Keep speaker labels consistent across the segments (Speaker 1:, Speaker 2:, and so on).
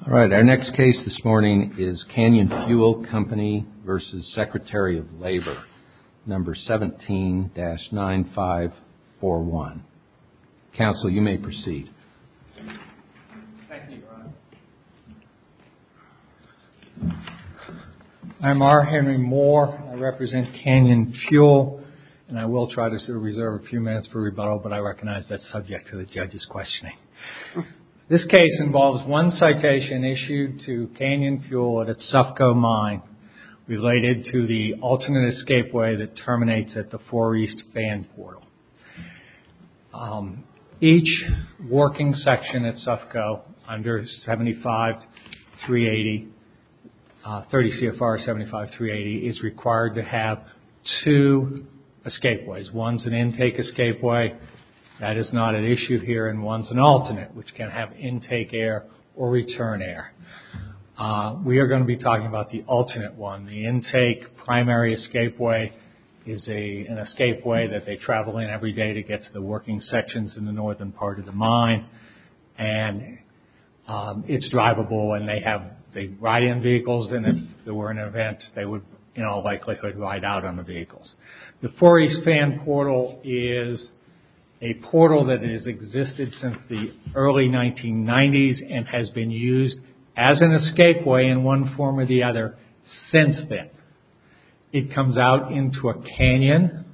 Speaker 1: All right, our next case this morning is Canyon Fuel Company versus Secretary of Labor, number 17-9541. Counsel, you may proceed.
Speaker 2: Thank you, Your Honor. I'm R. Henry Moore. I represent Canyon Fuel, and I will try to reserve a few minutes for rebuttal, but I recognize that's subject to the judge's questioning. This case involves one citation issued to Canyon Fuel at its Sufco mine related to the alternate escapeway that terminates at the 4 East fan portal. Each working section at Sufco under 75-380, 30 CFR 75-380, is required to have two escapeways. One's an intake escapeway. That is not an issue here, and one's an alternate, which can have intake air or return air. We are going to be talking about the alternate one. The intake primary escapeway is an escapeway that they travel in every day to get to the working sections in the northern part of the mine, and it's drivable, and they ride in vehicles, and if there were an event, they would, in all likelihood, ride out on the vehicles. The 4 East fan portal is a portal that has existed since the early 1990s and has been used as an escapeway in one form or the other since then. It comes out into a canyon.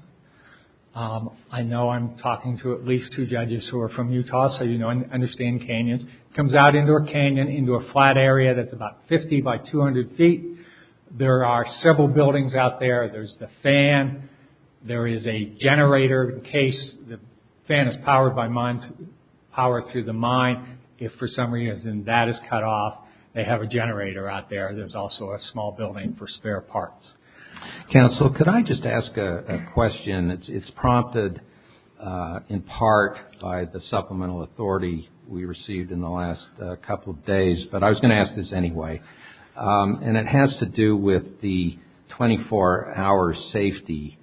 Speaker 2: I know I'm talking to at least two judges who are from Utah, so you know understand canyons. It comes out into a canyon, into a flat area that's about 50 by 200 feet. There are several buildings out there. There's the fan. There is a generator in case the fan is powered by power through the mine. If for some reason that is cut off, they have a generator out there. There's also a small building for spare parts.
Speaker 1: Counsel, could I just ask a question? It's prompted in part by the supplemental authority we received in the last couple of days, but I was going to ask this anyway. And it has to do with the 24-hour safety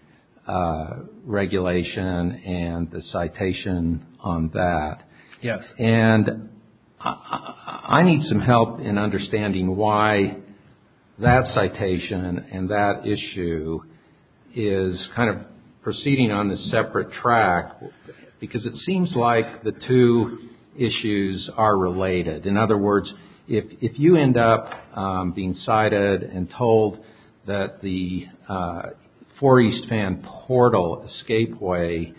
Speaker 1: regulation and the citation on that.
Speaker 2: Yes.
Speaker 1: And I need some help in understanding why that citation and that issue is kind of proceeding on this separate track, because it seems like the two issues are related. In other words, if you end up being cited and told that the 4 East fan portal escapeway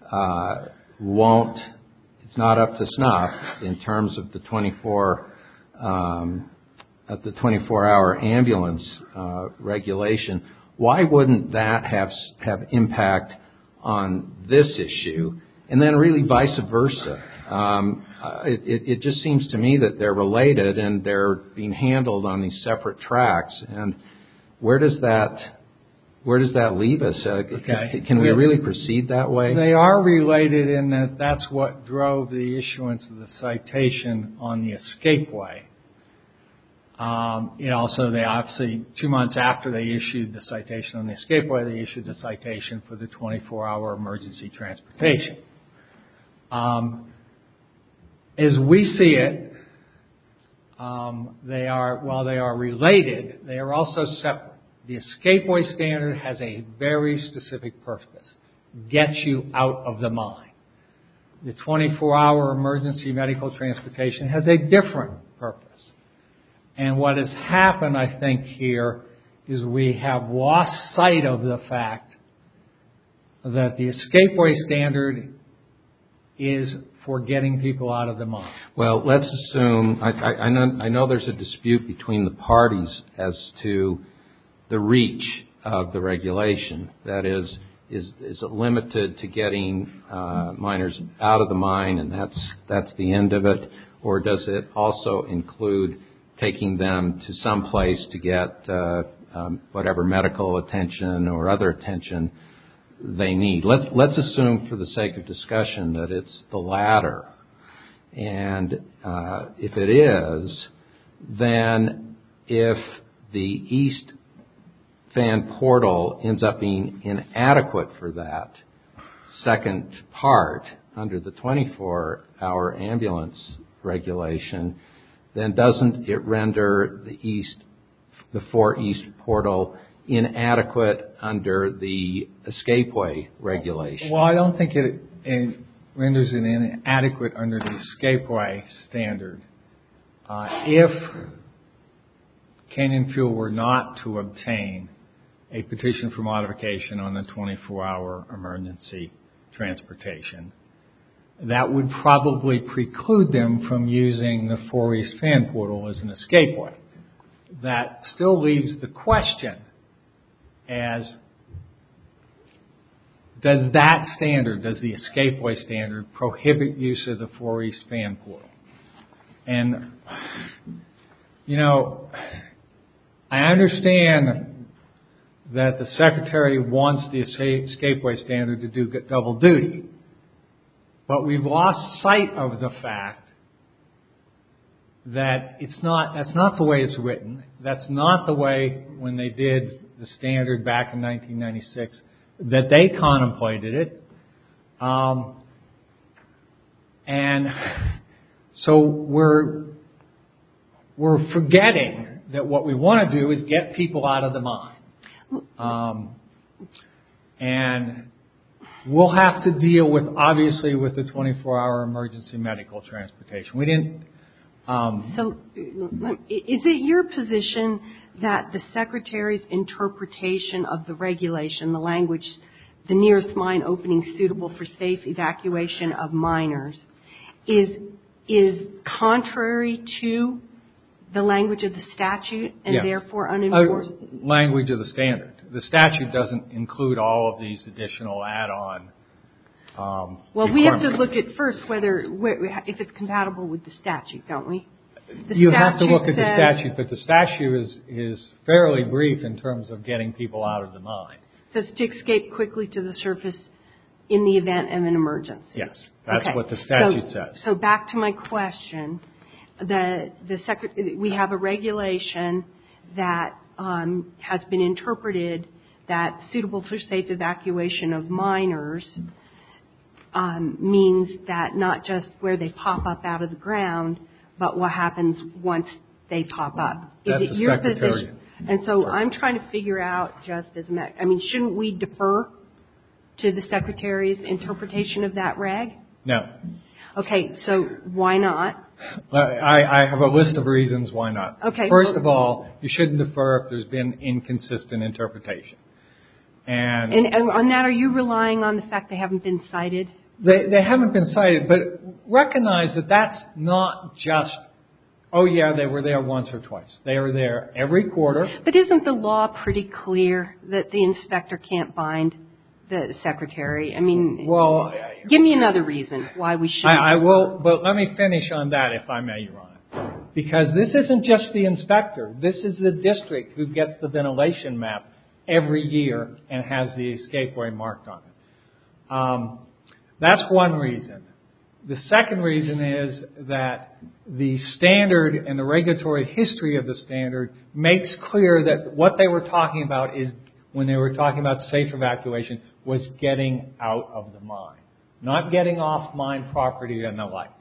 Speaker 1: it's not up to snuff in terms of the 24-hour ambulance regulation, why wouldn't that have impact on this issue? And then really vice versa. It just seems to me that they're related and they're being handled on these separate tracks. And where does that leave us? Can we really proceed that way?
Speaker 2: They are related in that that's what drove the issuance of the citation on the escapeway. They obviously, 2 months after they issued the citation on the escapeway, they issued the citation for the 24-hour emergency transportation. As we see it, while they are related, they are also separate. The escapeway standard has a very specific purpose: get you out of the mine. The 24-hour emergency medical transportation has a different purpose. And what has happened, I think, here is we have lost sight of the fact that the escapeway standard is for getting people out of the mine. Well,
Speaker 1: let's assume, I know there's a dispute between the parties as to the reach of the regulation. That is it limited to getting miners out of the mine and that's the end of it? Or does it also include taking them to some place to get whatever medical attention or other attention they need? Let's assume for the sake of discussion that it's the latter. And if it is, then if the East fan portal ends up being inadequate for that second part under the 24-hour ambulance regulation, then doesn't it render the 4 East portal inadequate under the escapeway regulation?
Speaker 2: Well, I don't think it renders it inadequate under the escapeway standard. If Canyon Fuel were not to obtain a petition for modification on the 24-hour emergency transportation, that would probably preclude them from using the 4 East fan portal as an escapeway. That still leaves the question as, does the escapeway standard prohibit use of the 4 East fan portal? And, I understand that the Secretary wants the escapeway standard to do double duty, but we've lost sight of the fact that that's not the way it's written. That's not the way, when they did the standard back in 1996, that they contemplated it. And so we're forgetting that what we want to do is get people out of the mine. And we'll have to deal with, obviously, with the 24-hour emergency medical transportation. We didn't...
Speaker 3: So is it your position that the Secretary's interpretation of the regulation, the language, the nearest mine opening suitable for safe evacuation of miners, is contrary to the language of the statute and
Speaker 2: yes.
Speaker 3: Therefore unenforced?
Speaker 2: Language of the standard. The statute doesn't include all of these additional add-on
Speaker 3: well, we have to look at first if it's compatible with the statute, don't we?
Speaker 2: You have to look at the statute, but the statute is fairly brief in terms of getting people out of the mine.
Speaker 3: It says to escape quickly to the surface in the event of an emergency.
Speaker 2: Yes, that's
Speaker 3: okay.
Speaker 2: what the statute says.
Speaker 3: So back to my question, we have a regulation that has been interpreted that suitable for safe evacuation of miners means that not just where they pop up out of the ground, but what happens once they pop up.
Speaker 2: That's
Speaker 3: Is it your position? And so I'm trying to figure out shouldn't we defer to the Secretary's interpretation of that reg?
Speaker 2: No.
Speaker 3: Okay, so why not?
Speaker 2: I have a list of reasons why not.
Speaker 3: Okay.
Speaker 2: First of all, you shouldn't defer if there's been inconsistent interpretation. And
Speaker 3: on that, are you relying on the fact they haven't been cited?
Speaker 2: They haven't been cited, but recognize that that's not just, oh yeah, they were there once or twice. They were there every quarter.
Speaker 3: But isn't the law pretty clear that the inspector can't bind the Secretary? I mean,
Speaker 2: well,
Speaker 3: give me another reason why we shouldn't.
Speaker 2: I will, but let me finish on that, if I may, Your Honor. Because this isn't just the inspector. This is the district who gets the ventilation map every year and has the escapeway marked on it. That's one reason. The second reason is that the standard and the regulatory history of the standard makes clear that what they were talking about is, when they were talking about safe evacuation, was getting out of the mine, not getting off mine property and the like.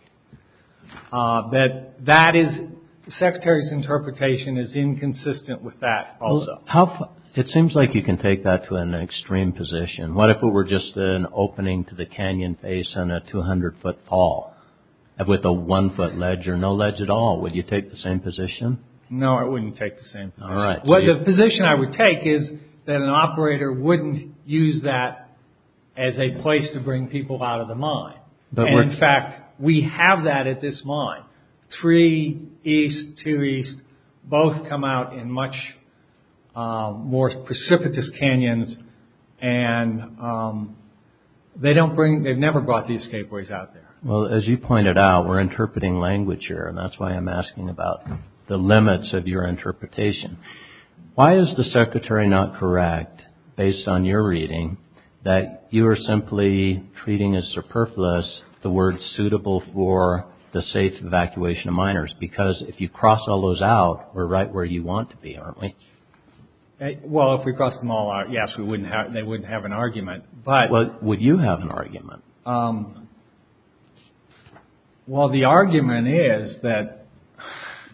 Speaker 2: That is, the Secretary's interpretation is inconsistent with that also.
Speaker 4: It seems like you can take that to an extreme position. What if it were just an opening to the canyon face and a 200-foot fall with a 1-foot ledge or no ledge at all? Would you take the same position?
Speaker 2: No, I wouldn't take the same position.
Speaker 4: All right.
Speaker 2: The position I would take is that an operator wouldn't use that as a place to bring people out of the mine. And in fact, we have that at this mine. 3 East, 2 East, both come out in much more precipitous canyons, and they've never brought the escapeways out there.
Speaker 4: Well, as you pointed out, we're interpreting language here, and that's why I'm asking about the limits of your interpretation. Why is the Secretary not correct, based on your reading, that you are simply treating as superfluous the word suitable for the safe evacuation of miners? Because if you cross all those out, we're right where you want to be, aren't we?
Speaker 2: Well, if we cross them all out, yes, they wouldn't have an argument. But
Speaker 4: would you have an argument?
Speaker 2: Well, the argument is that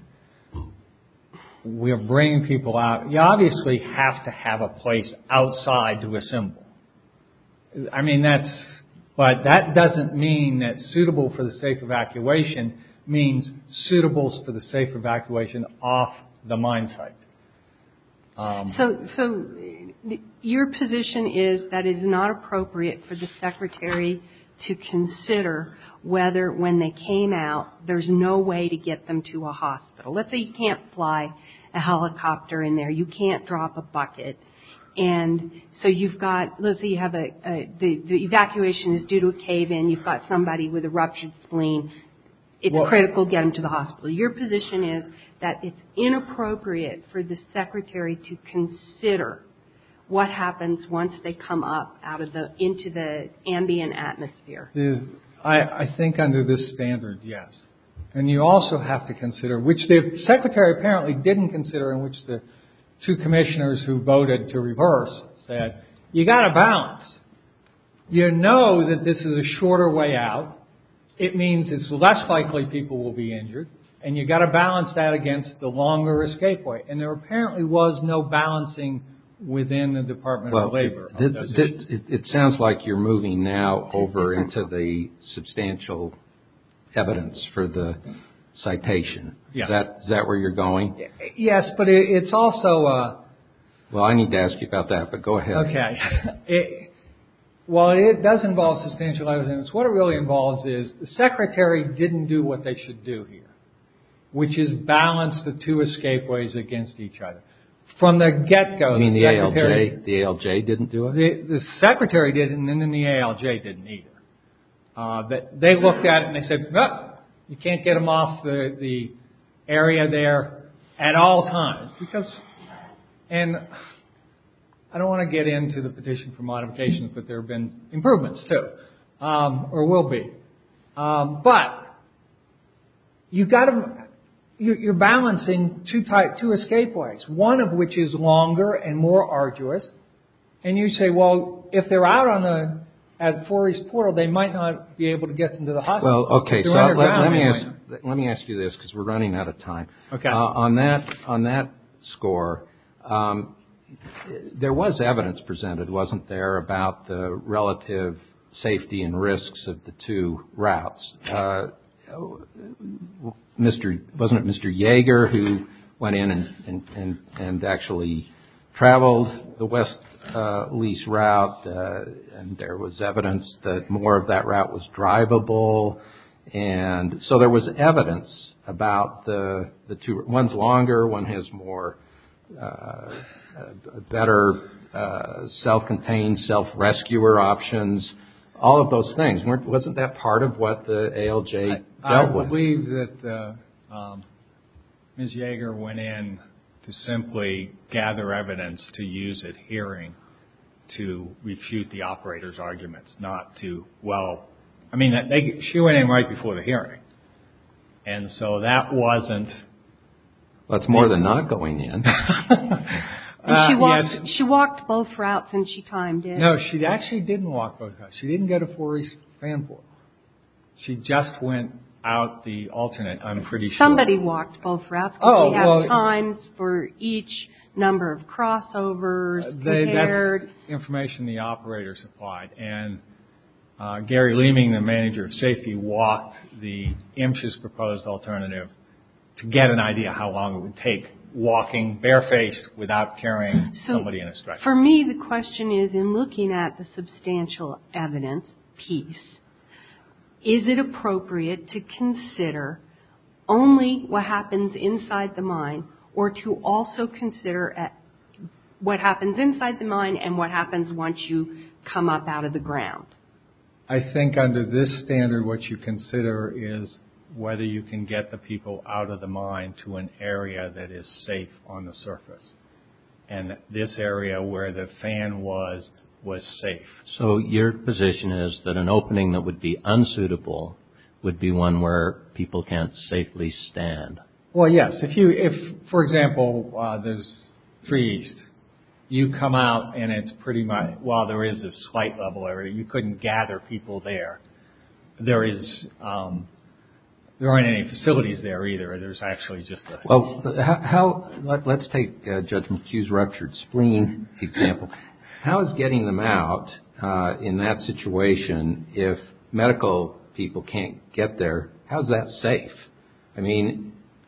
Speaker 2: we're bringing people out. You obviously have to have a place outside to assemble. I mean, but that doesn't mean that suitable for the safe evacuation means suitable for the safe evacuation off the mine site.
Speaker 3: So your position is that it is not appropriate for the Secretary to consider whether when they came out, there's no way to get them to a hospital. Let's say you can't fly a helicopter in there. You can't drop a bucket. And so you've got, let's say you have the evacuation is due to a cave-in. You've got somebody with a ruptured spleen. It's critical to get them to the hospital. Your position is that it's inappropriate for the Secretary to consider what happens once they come up into the ambient atmosphere.
Speaker 2: I think under this standard, yes. And you also have to consider, which the Secretary apparently didn't consider, in which the two commissioners who voted to reverse said, you got to balance. You know that this is a shorter way out. It means it's less likely people will be injured. And you got to balance that against the longer escape way. And there apparently was no balancing within the Department of Labor.
Speaker 1: It sounds like you're moving now over into the substantial evidence for the citation.
Speaker 2: Yes.
Speaker 1: Is that where you're going?
Speaker 2: Yes, but it's also...
Speaker 1: well, I need to ask you about that, but go ahead.
Speaker 2: Okay. It does involve substantial evidence. What it really involves is the Secretary didn't do what they should do here, which is balance the two escapeways against each other. From the get-go,
Speaker 1: you mean the ALJ didn't do it?
Speaker 2: The Secretary didn't, and then the ALJ didn't either. They looked at it and they said, no, you can't get them off the area there at all times. And I don't want to get into the petition for modifications, but there have been improvements too, or will be. But you've got to... You're balancing two escapeways, one of which is longer and more arduous. And you say, well, if they're out at Four East Portal, they might not be able to get them to the hospital.
Speaker 1: Well, okay, so let me ask you this, because we're running out of time.
Speaker 2: Okay.
Speaker 1: On that score, there was evidence presented, wasn't there, about the relative safety and risks of the two routes. Wasn't it Mr. Yeager who went in and actually traveled the West Lease route, and there was evidence that more of that route was drivable, and so there was evidence about the two. One's longer, one has more better self-contained, self-rescuer options. All of those things. Wasn't that part of what the ALJ dealt with?
Speaker 2: I believe that Ms. Yeager went in to simply gather evidence to use at hearing to refute the operator's arguments, not to, she went in right before the hearing. And so that wasn't...
Speaker 1: That's more than not going in.
Speaker 3: And she walked both routes and she timed it.
Speaker 2: No, she actually didn't walk both routes. She didn't go to Four East Fanport. She just went out the alternate, I'm pretty sure.
Speaker 3: Somebody walked both routes. We have times for each number of crossovers compared.
Speaker 2: That's information the operator supplied. And Gary Leeming, the manager of safety, walked the MSHA's proposed alternative to get an idea how long it would take walking barefaced without carrying somebody in a stretcher.
Speaker 3: For me, the question is, in looking at the substantial evidence piece, is it appropriate to consider only what happens inside the mine, or to also consider what happens inside the mine and what happens once you come up out of the ground?
Speaker 2: I think under this standard, what you consider is whether you can get the people out of the mine to an area that is safe on the surface. And this area where the fan was safe. So
Speaker 4: your position is that an opening that would be unsuitable would be one where people can't safely stand?
Speaker 2: Well, yes. If for example, there's 3 East, you come out and it's pretty much, while there is a slight level area, you couldn't gather people there. There's There aren't any facilities there either. There's actually just a...
Speaker 1: Well, let's take Judge McHugh's ruptured spleen example. How is getting them out in that situation, if medical people can't get there, how's that safe? I mean,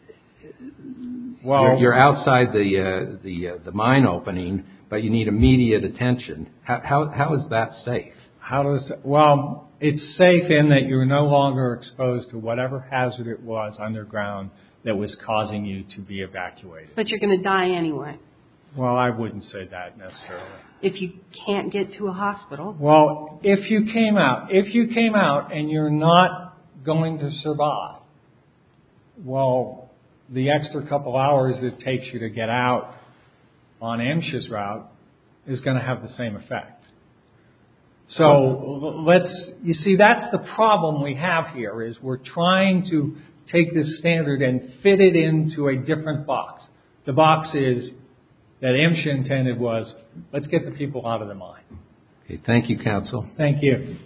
Speaker 1: you're outside the mine opening, but you need immediate attention. How is that safe?
Speaker 2: Well, it's safe in that you're no longer exposed to whatever hazard it was underground that was causing you to be evacuated.
Speaker 3: But you're going to die anyway.
Speaker 2: Well, I wouldn't say that necessarily.
Speaker 3: If you can't get to a hospital.
Speaker 2: Well, if you came out and you're not going to survive, well, the extra couple hours it takes you to get out on MSHA's route is going to have the same effect. So you see, that's the problem we have here, is we're trying to take this standard and fit it into a different box. The box is that MSHA intended was, let's get the people out of the mine.
Speaker 1: Okay, thank you, counsel.
Speaker 2: Thank you.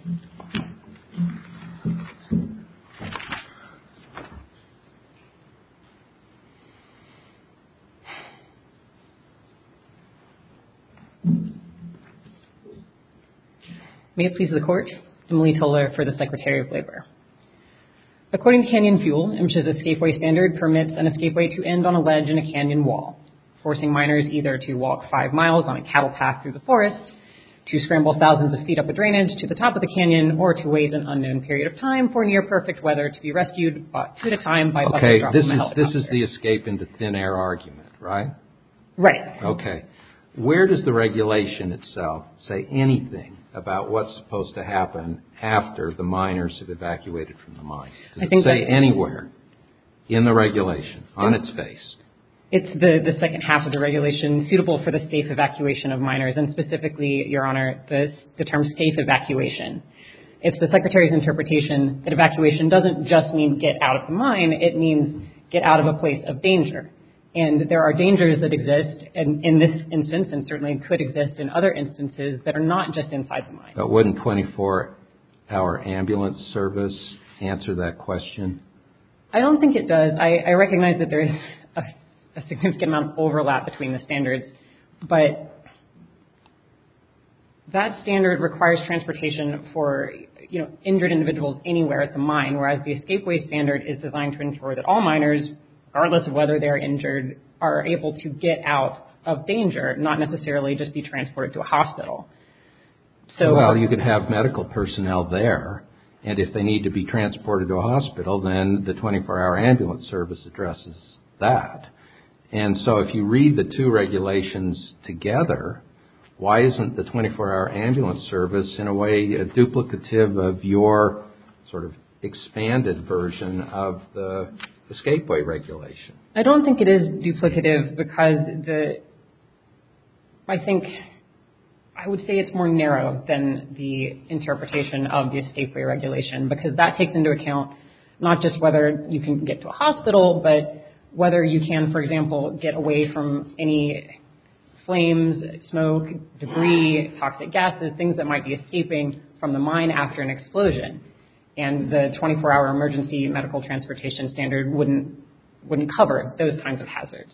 Speaker 5: May it please the Court, Emily Toller for the Secretary of Labor. According to Canyon Fuel, MSHA's escapeway standard permits an escapeway to end on a ledge in a canyon wall, forcing miners either to walk 5 miles on a cattle path through the forest, to scramble thousands of feet up a drainage to the top of the canyon, or to wait an unknown period of time for near-perfect weather to be rescued 2 at a time by bucket drop from a helicopter.
Speaker 1: This is the escape into thin air argument, right?
Speaker 5: Right.
Speaker 1: Okay. Where does the regulation itself say anything about what's supposed to happen after the miners have evacuated from the mine? Does it say anywhere in the regulation, on its face?
Speaker 5: It's the second half of the regulation, suitable for the safe evacuation of miners, and specifically, Your Honor, the term safe evacuation. It's the Secretary's interpretation that evacuation doesn't just mean get out of the mine, it means get out of a place of danger. And there are dangers that exist in this instance, and certainly could exist in other instances, that are not just inside the mine.
Speaker 1: But wouldn't 24-hour ambulance service answer that question?
Speaker 5: I don't think it does. I recognize that there is a significant amount of overlap between the standards, but that standard requires transportation for injured individuals anywhere at the mine, whereas the escapeway standard is designed to ensure that all miners, regardless of whether they're injured, are able to get out of danger, not necessarily just be transported to a hospital.
Speaker 1: Well, you could have medical personnel there, and if they need to be transported to a hospital, then the 24-hour ambulance service addresses that. And so if you read the two regulations together, why isn't the 24-hour ambulance service in a way duplicative of your sort of expanded version of the escapeway regulation?
Speaker 5: I don't think it is duplicative because I would say it's more narrow than the interpretation of the escapeway regulation, because that takes into account not just whether you can get to a hospital, but whether you can, for example, get away from any flames, smoke, debris, toxic gases, things that might be escaping from the mine after an explosion. And the 24-hour emergency medical transportation standard wouldn't cover those kinds of hazards.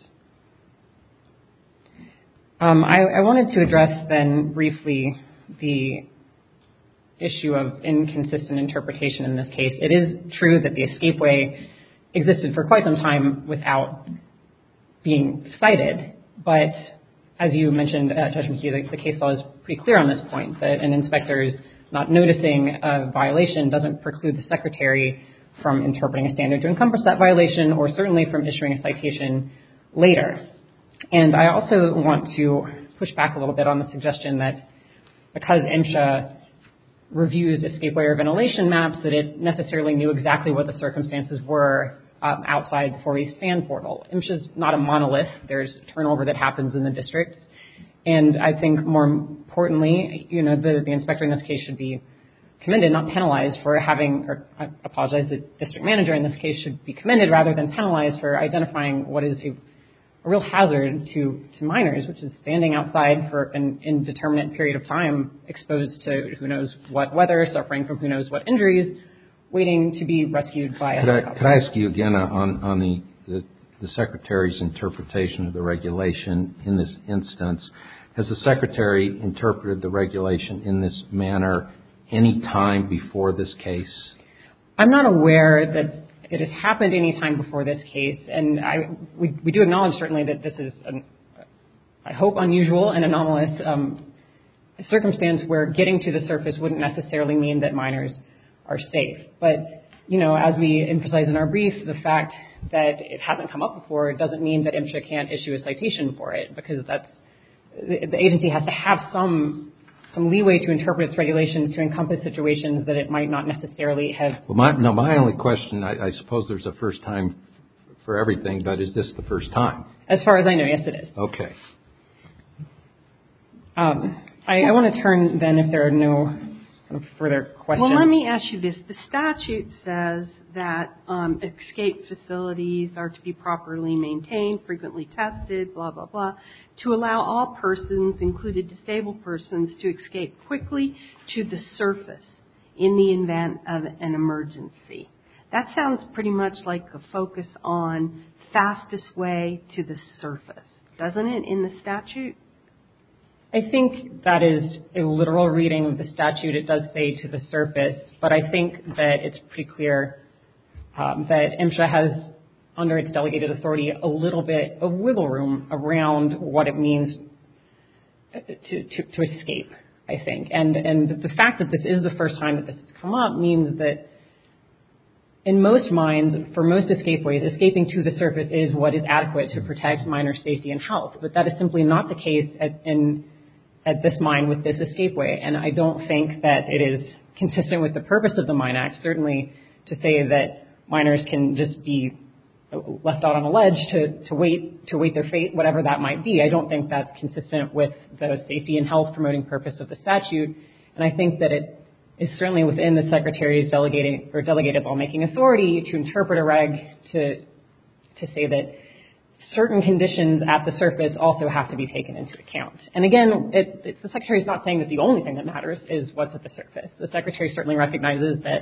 Speaker 5: I wanted to address then briefly the issue of inconsistent interpretation in this case. It is true that the escapeway existed for quite some time without being cited, but as you mentioned, Judge McHugh, the case law is pretty clear on this point, that an inspector's not noticing a violation doesn't preclude the Secretary from interpreting a standard to encompass that violation, or certainly from issuing a citation later. And I also want to push back a little bit on the suggestion that because MSHA reviews escapeway or ventilation maps, that it necessarily knew exactly what the circumstances were outside the 4 East fan portal. MSHA's not a monolith. There's turnover that happens in the district. And I think more importantly, the inspector in this case should be commended, not penalized for having, or I apologize, the district manager in this case should be commended rather than penalized for identifying what is a real hazard to miners, which is standing outside for an indeterminate period of time, exposed to who knows what weather, suffering from who knows what injuries, waiting to be rescued by a
Speaker 1: Could
Speaker 5: helicopter.
Speaker 1: I ask you again on the Secretary's interpretation of the regulation in this instance? Has the Secretary interpreted the regulation in this manner any time before this case?
Speaker 5: I'm not aware that it has happened any time before this case, and we do acknowledge certainly that this is, I hope, unusual and anomalous circumstance where getting to the surface wouldn't necessarily mean that minors are safe. But, as we emphasize in our brief, the fact that it hasn't come up before doesn't mean that MSHA can't issue a citation for it, because the agency has to have some leeway to interpret its regulations to encompass situations that it might not necessarily have.
Speaker 1: Well, my only question, I suppose there's a first time for everything, but is this the first time?
Speaker 5: As far as I know, yes, it is.
Speaker 1: Okay.
Speaker 5: I want to turn then, if there are no further questions.
Speaker 3: Well, let me ask you this. The statute says that escape facilities are to be properly maintained, frequently tested, blah, blah, blah, to allow all persons, including disabled persons, to escape quickly to the surface in the event of an emergency. That sounds pretty much like a focus on fastest way to the surface, doesn't it, in the statute?
Speaker 5: I think that is a literal reading of the statute. It does say to the surface, but I think that it's pretty clear that MSHA has, under its delegated authority, a little bit of wiggle room around what it means to escape, I think. And the fact that this is the first time that this has come up means that in most minds, for most escapeways, escaping to the surface is what is adequate to protect minor safety and health. But that is simply not the case at this mine with this escapeway. And I don't think that it is consistent with the purpose of the Mine Act, certainly to say that miners can just be left out on a ledge to wait their fate, whatever that might be. I don't think that's consistent with the safety and health promoting purpose of the statute. And I think that it is certainly within the Secretary's delegated lawmaking authority to interpret a reg to say that certain conditions at the surface also have to be taken into account. And again, the Secretary is not saying that the only thing that matters is what's at the surface. The Secretary certainly recognizes that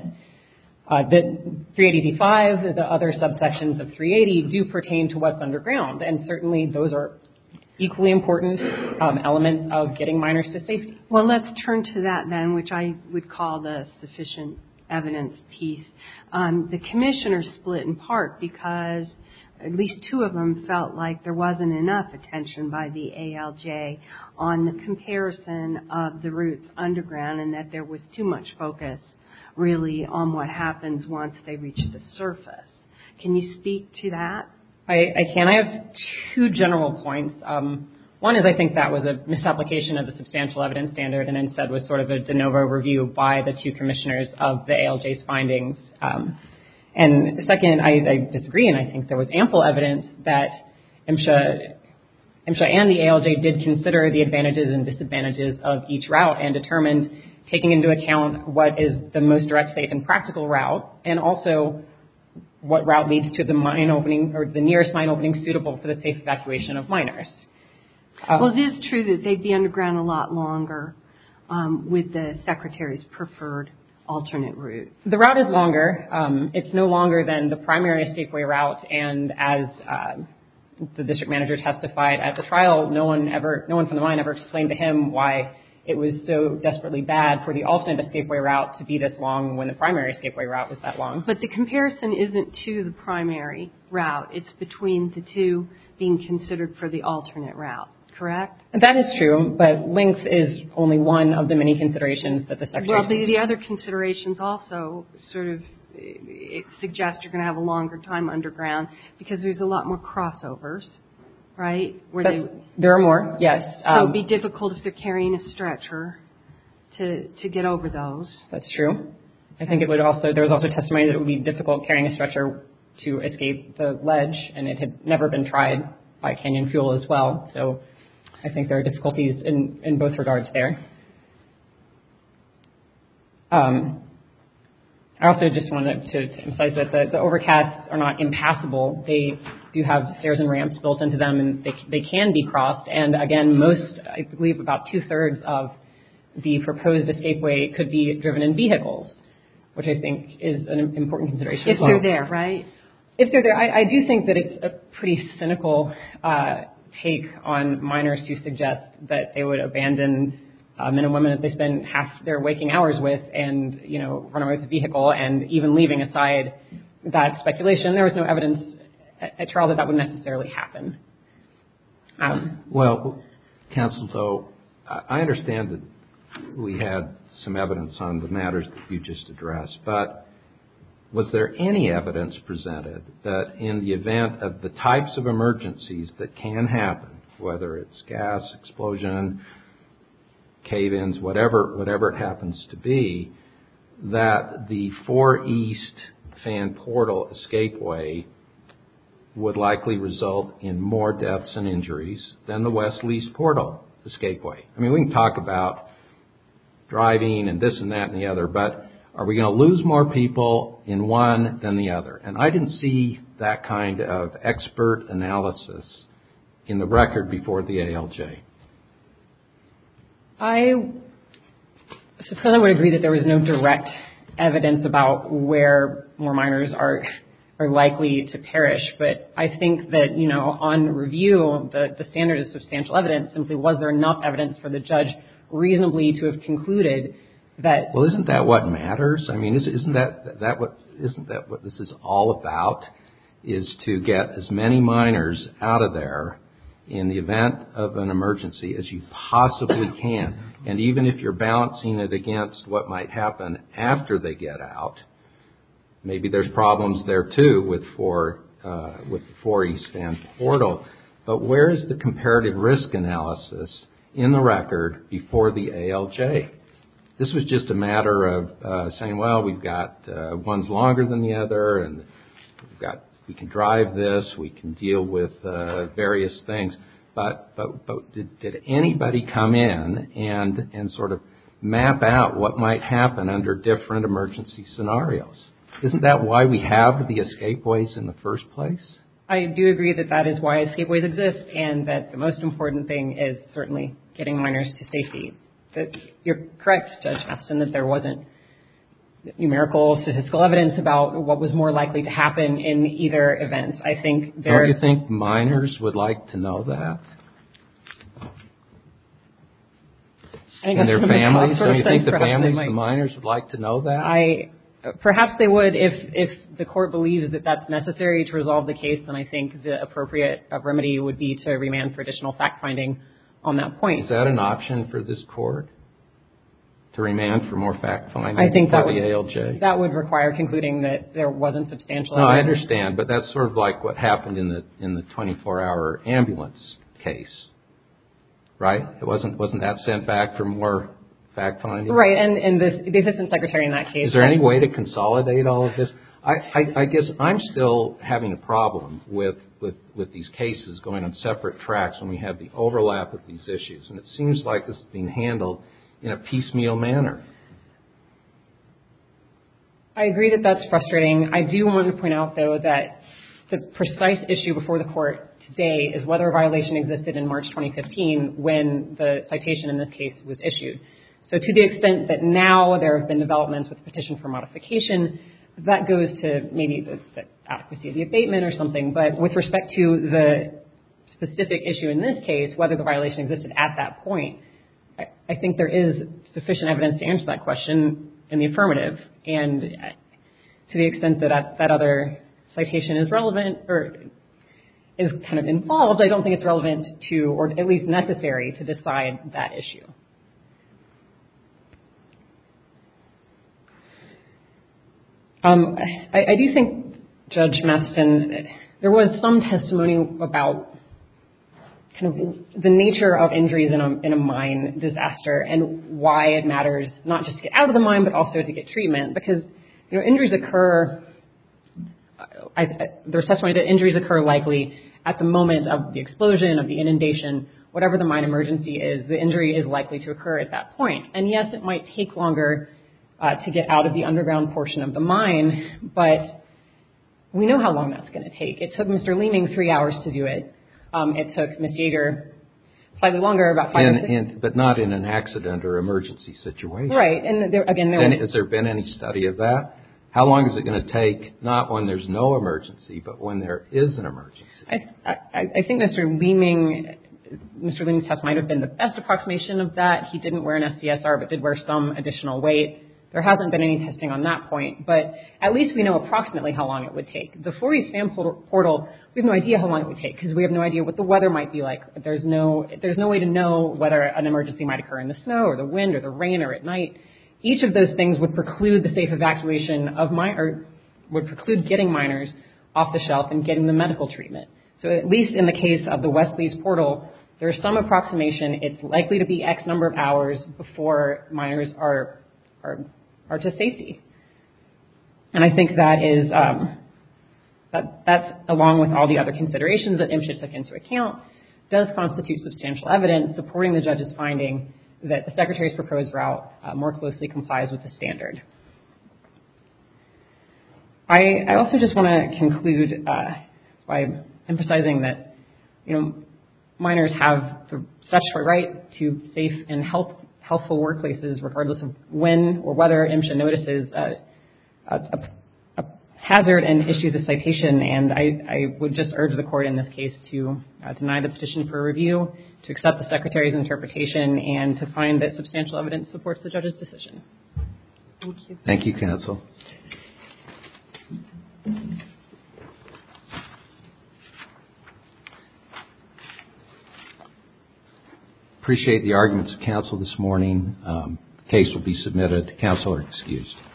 Speaker 5: 380D5, the other subsections of 380, do pertain to what's underground. And certainly those are equally important elements of getting miners to safety.
Speaker 3: Well, let's turn to that then, which I would call the sufficient evidence piece. The commissioners split in part because at least two of them felt like there wasn't enough attention by the ALJ on the comparison of the routes underground, and that there was too much focus really on what happens once they reach the surface. Can you speak to that?
Speaker 5: I can. I have two general points. One is I think that was a misapplication of the substantial evidence standard and instead was sort of a de novo review by the two commissioners of the ALJ's findings. And second, I disagree, and I think there was ample evidence that MSHA and the ALJ did consider the advantages and disadvantages of each route and determined, taking into account what is the most direct, safe, and practical route, and also what route leads to the mine opening or the nearest mine opening suitable for the safe evacuation of miners.
Speaker 3: Well, it is true that they'd be underground a lot longer with the Secretary's preferred alternate route. The
Speaker 5: route is longer. It's no longer than the primary escapeway route, and as the district manager testified at the trial, no one from the mine ever explained to him why it was so desperately bad for the alternate escapeway route to be this long when the primary escapeway route was that long.
Speaker 3: But the comparison isn't to the primary route. It's between the two being considered for the alternate route, correct?
Speaker 5: That is true, but length is only one of the many considerations that the Secretary...
Speaker 3: Well, the other considerations also sort of suggest you're going to have a longer time underground because there's a lot more crossovers, right?
Speaker 5: There are more, yes.
Speaker 3: So it would be difficult if they're carrying a stretcher to get over those.
Speaker 5: That's true. I think there was also testimony that it would be difficult carrying a stretcher to escape the ledge, and it had never been tried by Canyon Fuel as well. So I think there are difficulties in both regards there. I also just wanted to emphasize that the overcasts are not impassable. They do have stairs and ramps built into them, and they can be crossed. And again, I believe about 2/3 of the proposed escapeway could be driven in vehicles. which I think is an important consideration.
Speaker 3: If they're there, right?
Speaker 5: If they're there, I do think that it's a pretty cynical take on minors to suggest that they would abandon men and women that they spend half their waking hours with and, run away with the vehicle, and even leaving aside that speculation, there was no evidence at trial that would necessarily happen.
Speaker 1: Well, counsel, though, I understand that we had some evidence on the matters that you just addressed, but was there any evidence presented that in the event of the types of emergencies that can happen, whether it's gas, explosion, cave-ins, whatever it happens to be, that the 4 East Fan Portal escapeway would likely result in more deaths and injuries than the West Least Portal escapeway? I mean, we can talk about driving and this and that and the other, but are we going to lose more people in one than the other? And I didn't see that kind of expert analysis in the record before the ALJ.
Speaker 5: I suppose I would agree that there was no direct evidence about where more minors are likely to perish, but I think that, on review, the standard is substantial evidence. Simply, was there enough evidence for the judge reasonably to have concluded that? Well,
Speaker 1: isn't that what matters? I mean, isn't that what this is all about? Is to get as many minors out of there in the event of an emergency as you possibly can. And even if you're balancing it against what might happen after they get out, maybe there's problems there too with the 4 East Fan Portal. But where is the comparative risk analysis in the record before the ALJ? This was just a matter of saying, well, we've got one's longer than the other, and we can drive this, we can deal with various things. But did anybody come in and sort of map out what might happen under different emergency scenarios? Isn't that why we have the escapeways in the first place?
Speaker 5: I do agree that is why escapeways exist, and that the most important thing is certainly getting minors to safety. That you're correct, Judge Matheson, that there wasn't numerical statistical evidence about what was more likely to happen in either event. I think
Speaker 1: Don't you think minors would like to know that? And their families? Don't you think the families, the minors, would like to know that?
Speaker 5: Perhaps they would if the court believes that that's necessary to resolve the case, then I think the appropriate remedy would be to remand for additional fact-finding on that point.
Speaker 1: Is that an option for this court, to remand for more fact-finding
Speaker 5: I think
Speaker 1: before the ALJ?
Speaker 5: That would require concluding that there wasn't substantial
Speaker 1: evidence. No, I understand, but that's sort of like what happened in the 24-hour ambulance case, right? Wasn't that sent back for more fact-finding?
Speaker 5: Right, and the Assistant Secretary in that case.
Speaker 1: Is there any way to consolidate all of this? I guess I'm still having a problem with these cases going on separate tracks when we have the overlap of these issues. And it seems like this is being handled in a piecemeal manner.
Speaker 5: I agree that that's frustrating. I do want to point out, though, that the precise issue before the court today is whether a violation existed in March 2015 when the citation in this case was issued. So to the extent that now there have been developments with the petition for modification, that goes to maybe the adequacy of the abatement or something. But with respect to the specific issue in this case, whether the violation existed at that point, I think there is sufficient evidence to answer that question in the affirmative. And to the extent that that other citation is relevant or is kind of involved, I don't think it's relevant to, or at least necessary to decide that issue. I do think, Judge Matheson, there was some testimony about kind of the nature of injuries in a mine disaster and why it matters not just to get out of the mine but also to get treatment, because injuries occur. There's testimony that injuries occur likely at the moment of the explosion, of the inundation, whatever the mine emergency is. The injury is likely to occur at that point. And yes, it might take longer to get out of the underground portion of the mine, but we know how long that's going to take. It took Mr. Leeming 3 hours to do it. It took Ms. Yeager slightly longer, about 5 or 6.
Speaker 1: But not in an accident or emergency situation.
Speaker 5: Right. And
Speaker 1: Has there been any study of that? How long is it going to take, not when there's no emergency, but when there is an emergency?
Speaker 5: I think Mr. Leeming's test might have been the best approximation of that. He didn't wear an SCSR, but did wear some additional weight. There hasn't been any testing on that point, but at least we know approximately how long it would take. The 4E spam portal, we have no idea how long it would take because we have no idea what the weather might be like. There's no way to know whether an emergency might occur in the snow or the wind or the rain or at night. Each of those things would preclude the safe evacuation of would preclude getting minors off the shelf and getting the medical treatment. So at least in the case of the Westleys portal, there's some approximation. It's likely to be X number of hours before minors are to safety. And I think that is that's along with all the other considerations that MSHA took into account, does constitute substantial evidence supporting the judge's finding that the Secretary's proposed route more closely complies with the standard. I also just want to conclude by emphasizing that, minors have the statutory right to safe and healthful workplaces regardless of when or whether MSHA notices a hazard and issues a citation. And I would just urge the court in this case to deny the petition for review, to accept the Secretary's interpretation, and to find that substantial evidence supports the judge's decision.
Speaker 3: Thank you.
Speaker 1: Thank you, counsel. Appreciate the arguments of counsel this morning. The case will be submitted. Counsel are excused.